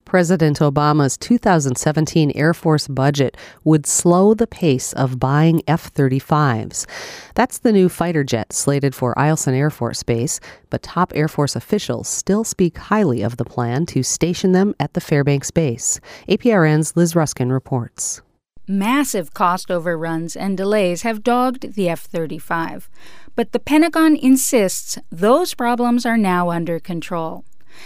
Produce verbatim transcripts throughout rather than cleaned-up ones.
President Obama's two thousand seventeen Air Force budget would slow the pace of buying F thirty-fives. That's the new fighter jet slated for Eielson Air Force Base, but top Air Force officials still speak highly of the plan to station them at the Fairbanks base. A P R N's Liz Ruskin reports. Massive cost overruns and delays have dogged the F thirty-five, but the Pentagon insists those problems are now under control.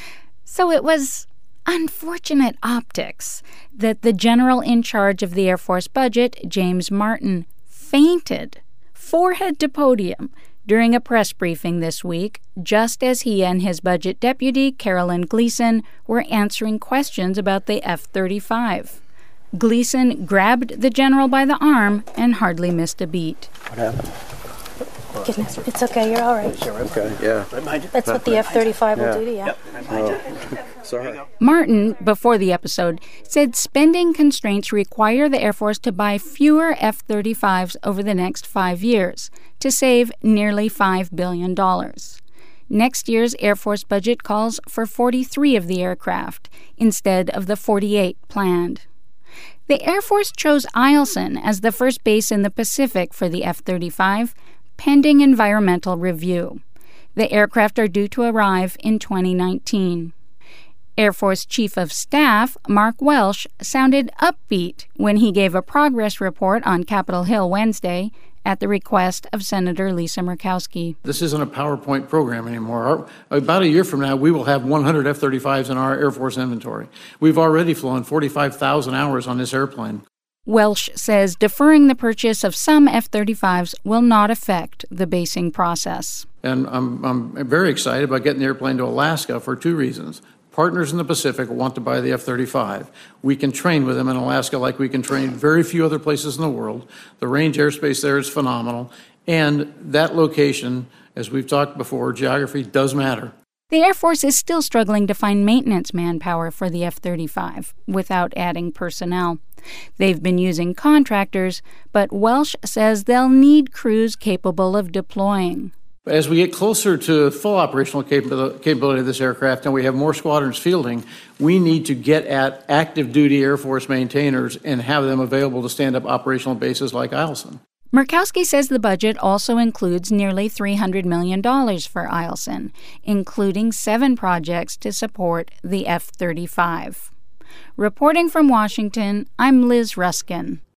So it was unfortunate optics that the general in charge of the Air Force budget, James Martin, fainted, forehead to podium, during a press briefing this week, just as he and his budget deputy, Carolyn Gleason, were answering questions about the F thirty-five. Gleason grabbed the general by the arm and hardly missed a beat. What happened? Goodness, it's okay, you're all right. Okay, yeah. That's what the F thirty-five will Yeah. do to you. Yep. Oh. Sorry. Martin, before the episode, said spending constraints require the Air Force to buy fewer F thirty-fives over the next five years to save nearly five billion dollars. Next year's Air Force budget calls for forty-three of the aircraft instead of the forty-eight planned. The Air Force chose Eielson as the first base in the Pacific for the F thirty-five, pending environmental review. The aircraft are due to arrive in twenty nineteen. Air Force Chief of Staff Mark Welsh sounded upbeat when he gave a progress report on Capitol Hill Wednesday at the request of Senator Lisa Murkowski. This isn't a PowerPoint program anymore. Our, about a year from now, we will have one hundred F thirty-fives in our Air Force inventory. We've already flown forty-five thousand hours on this airplane. Welsh says deferring the purchase of some F thirty-fives will not affect the basing process. And I'm, I'm very excited about getting the airplane to Alaska for two reasons. Partners in the Pacific want to buy the F thirty-five. We can train with them in Alaska like we can train very few other places in the world. The range airspace there is phenomenal. And that location, as we've talked before, geography does matter. The Air Force is still struggling to find maintenance manpower for the F thirty-five without adding personnel. They've been using contractors, but Welsh says they'll need crews capable of deploying. As we get closer to full operational capability of this aircraft and we have more squadrons fielding, we need to get at active duty Air Force maintainers and have them available to stand up operational bases like Eielson. Murkowski says the budget also includes nearly three hundred million dollars for Eielson, including seven projects to support the F thirty-five. Reporting from Washington, I'm Liz Ruskin.